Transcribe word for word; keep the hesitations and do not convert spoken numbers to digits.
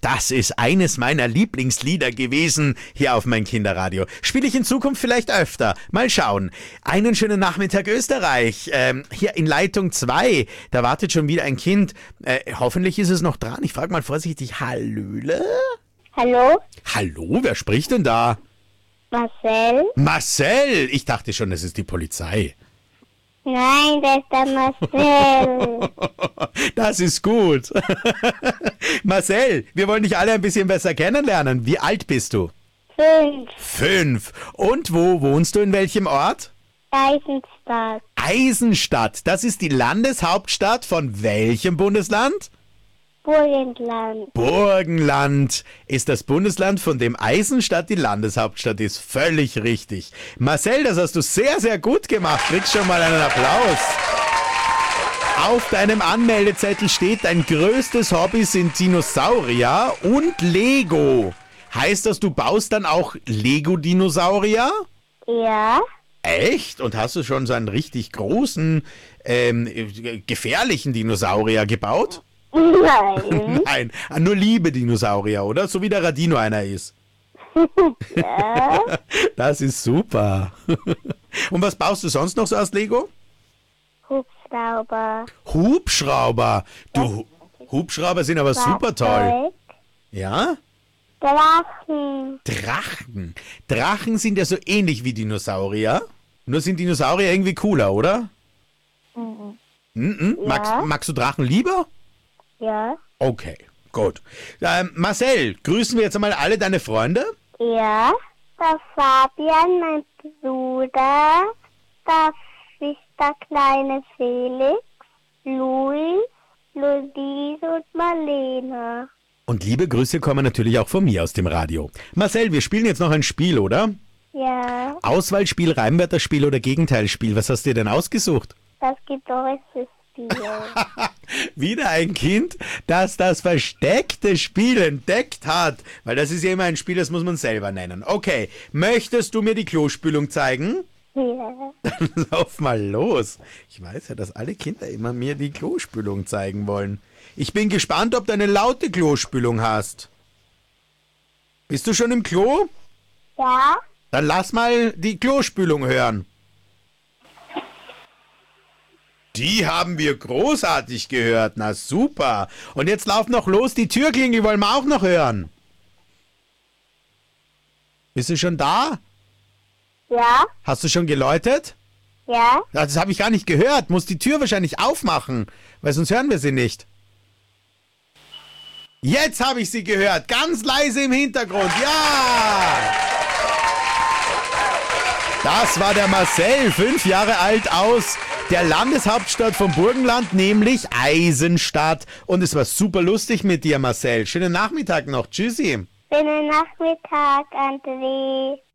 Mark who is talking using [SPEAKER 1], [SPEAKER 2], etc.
[SPEAKER 1] Das ist eines meiner Lieblingslieder gewesen hier auf mein Kinderradio. Spiele ich in Zukunft vielleicht öfter. Mal schauen. Einen schönen Nachmittag Österreich. Ähm, hier in Leitung zwei. Da wartet schon wieder ein Kind. Äh, hoffentlich ist es noch dran. Ich frage mal vorsichtig. Hallöle?
[SPEAKER 2] Hallo?
[SPEAKER 1] Hallo, wer spricht denn da?
[SPEAKER 2] Marcel?
[SPEAKER 1] Marcel! Ich dachte schon, das ist die Polizei.
[SPEAKER 2] Nein, das ist der Marcel.
[SPEAKER 1] Das ist gut. Marcel, wir wollen dich alle ein bisschen besser kennenlernen. Wie alt bist du?
[SPEAKER 2] Fünf.
[SPEAKER 1] Fünf. Und wo wohnst du, in welchem Ort?
[SPEAKER 2] Eisenstadt.
[SPEAKER 1] Eisenstadt. Das ist die Landeshauptstadt von welchem Bundesland?
[SPEAKER 2] Burgenland.
[SPEAKER 1] Burgenland ist das Bundesland, von dem Eisenstadt die Landeshauptstadt ist. Völlig richtig. Marcel, das hast du sehr, sehr gut gemacht. Kriegst schon mal einen Applaus. Auf deinem Anmeldezettel steht, dein größtes Hobby sind Dinosaurier und Lego. Heißt das, du baust dann auch Lego-Dinosaurier?
[SPEAKER 2] Ja.
[SPEAKER 1] Echt? Und hast du schon so einen richtig großen, ähm, gefährlichen Dinosaurier gebaut?
[SPEAKER 2] Nein.
[SPEAKER 1] Nein, nur liebe Dinosaurier, oder? So wie der Radino einer ist.
[SPEAKER 2] Ja.
[SPEAKER 1] Das ist super. Und was baust du sonst noch so aus Lego?
[SPEAKER 2] Hubschrauber.
[SPEAKER 1] Hubschrauber. Du, Hubschrauber sind aber super toll.
[SPEAKER 2] Fahrzeug.
[SPEAKER 1] Ja?
[SPEAKER 2] Drachen.
[SPEAKER 1] Drachen. Drachen sind ja so ähnlich wie Dinosaurier. Nur sind Dinosaurier irgendwie cooler, oder?
[SPEAKER 2] Mhm.
[SPEAKER 1] Mhm.
[SPEAKER 2] Ja.
[SPEAKER 1] Magst, magst du Drachen lieber?
[SPEAKER 2] Ja.
[SPEAKER 1] Okay, gut. Ähm, Marcel, grüßen wir jetzt einmal alle deine Freunde?
[SPEAKER 2] Ja. Der Fabian, mein Bruder. Das ist der kleine Felix. Luis, Luise und Marlene.
[SPEAKER 1] Und liebe Grüße kommen natürlich auch von mir aus dem Radio. Marcel, wir spielen jetzt noch ein Spiel, oder?
[SPEAKER 2] Ja.
[SPEAKER 1] Auswahlspiel, Reimwörterspiel oder Gegenteilspiel. Was hast du dir denn ausgesucht?
[SPEAKER 2] Das Gitarristisspiel.
[SPEAKER 1] Wieder ein Kind, das das versteckte Spiel entdeckt hat. Weil das ist ja immer ein Spiel, das muss man selber nennen. Okay, möchtest du mir die Klospülung zeigen?
[SPEAKER 2] Ja.
[SPEAKER 1] Dann lauf mal los. Ich weiß ja, dass alle Kinder immer mir die Klospülung zeigen wollen. Ich bin gespannt, ob du eine laute Klospülung hast. Bist du schon im Klo?
[SPEAKER 2] Ja.
[SPEAKER 1] Dann lass mal die Klospülung hören. Die haben wir großartig gehört. Na super. Und jetzt lauf noch los. Die Türklingel wollen wir auch noch hören. Bist du schon da?
[SPEAKER 2] Ja.
[SPEAKER 1] Hast du schon geläutet?
[SPEAKER 2] Ja.
[SPEAKER 1] Das habe ich gar nicht gehört. Muss die Tür wahrscheinlich aufmachen, weil sonst hören wir sie nicht. Jetzt habe ich sie gehört. Ganz leise im Hintergrund. Ja! Das war der Marcel, fünf Jahre alt, aus der Landeshauptstadt von Burgenland, nämlich Eisenstadt. Und es war super lustig mit dir, Marcel. Schönen Nachmittag noch. Tschüssi.
[SPEAKER 2] Schönen Nachmittag, André.